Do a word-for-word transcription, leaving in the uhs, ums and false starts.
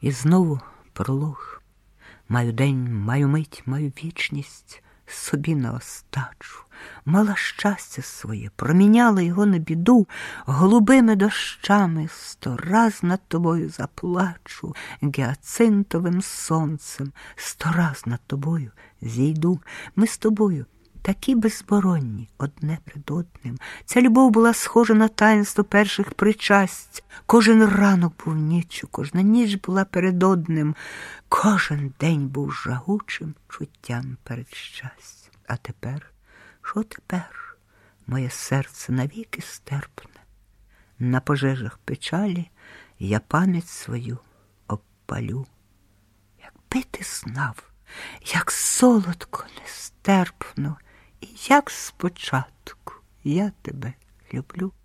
І знову пролог. Маю день, маю мить, маю вічність собі на остачу. Мала щастя своє, проміняла його на біду, голубими дощами сто раз над тобою заплачу, гіацинтовим сонцем сто раз над тобою зійду. Ми з тобою такі безборонні одне перед одним. Ця любов була схожа на таїнство перших причасть. Кожен ранок був ніччю, кожна ніч була перед одним. Кожен день був жагучим чуттям перед щастям. А тепер, що тепер? Моє серце навіки стерпне. На пожежах печалі я пам'ять свою обпалю. Якби ти знав, як солодко, нестерпно, і як спочатку я тебе люблю.